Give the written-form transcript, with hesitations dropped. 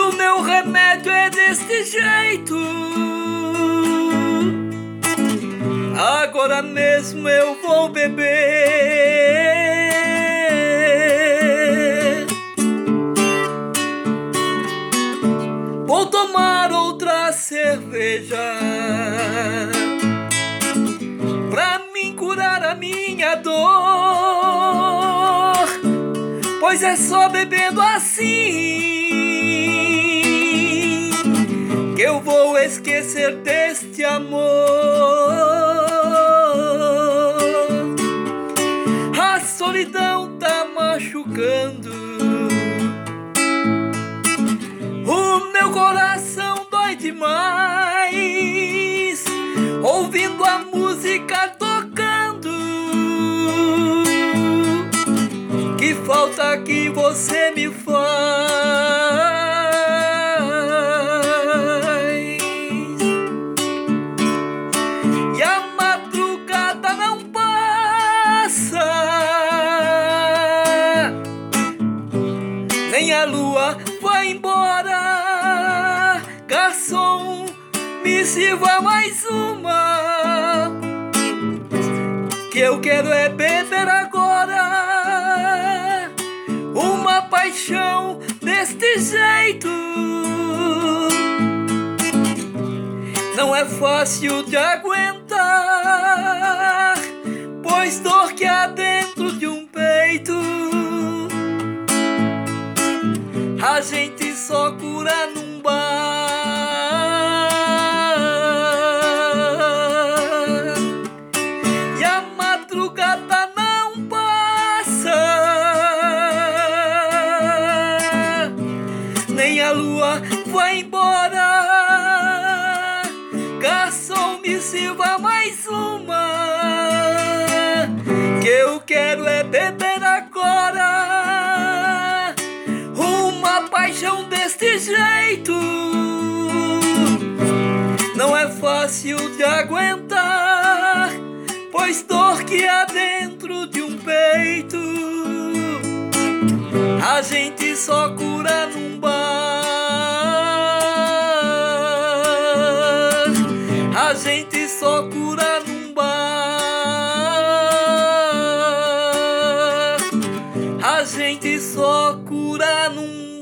o meu remédio é deste jeito. Agora mesmo eu vou beber. Vou tomar outra cerveja pra mim curar a minha dor, pois é só bebendo assim que eu vou esquecer deste amor. A solidão tá machucando, o meu coração dói demais, ouvindo a música tocando. Que falta que você me faz. E a madrugada não passa, nem a lua vai embora. Garçom, me sirva mais uma, que eu quero é beber agora. Uma paixão deste jeito não é fácil de aguentar, pois dor que há dentro de um peito a gente só cura num bar. E a madrugada não passa, nem a lua vai embora. Garçom, me sirva mais uma, que eu quero é beber agora. Uma paixão deste jeito não é fácil de aguentar, pois dor que há dentro de um peito a gente só cura num bar. A gente só cura num bar. A gente só cura num